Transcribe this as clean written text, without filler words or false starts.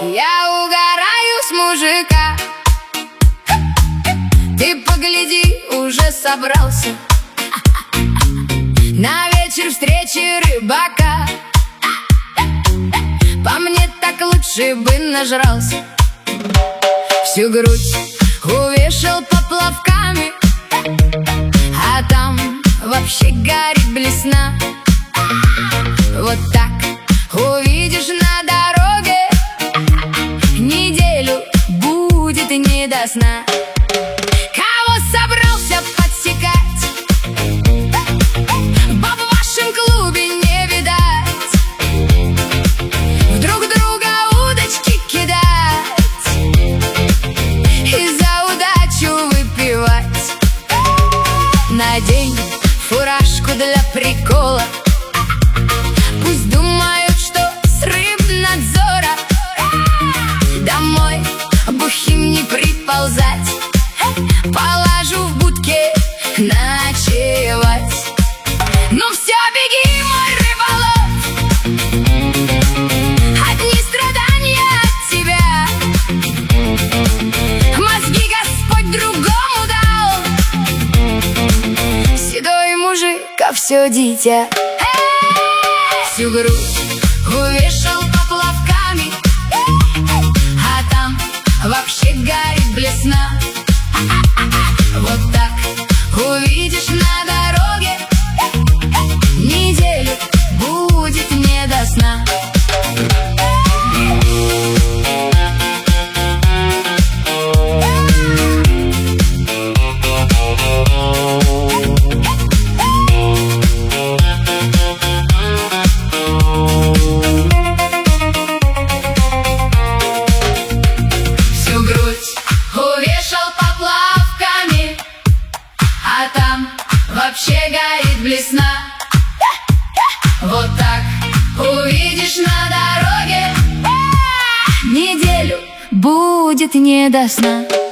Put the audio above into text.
Я угораю с мужика. Ты погляди, уже собрался на вечер встречи рыбака. По мне так лучше бы нажрался, всю грудь увешал поплавками, а там вообще горит блесна. Вот так увидишь на дороге, неделю будет не до сна. Кого собрался подсекать? Баб в вашем клубе не видать. Вдруг друга удочки кидать и за удачу выпивать. Надень фуражку для прикола, пусть думают, что с рыбнадзора. Домой бухим не приползать, положу в будке ночевать. Ну все, беги, мой рыболов, одни страдания от тебя. Мозги Господь другому дал, седой мужик, а все дитя. Всю грудь увешал поплавками, а там вообще горит блесна. Вот так увидишь на дороге, неделю будет не до сна. А там вообще горит блесна. Вот так увидишь на дороге, неделю будет не до сна.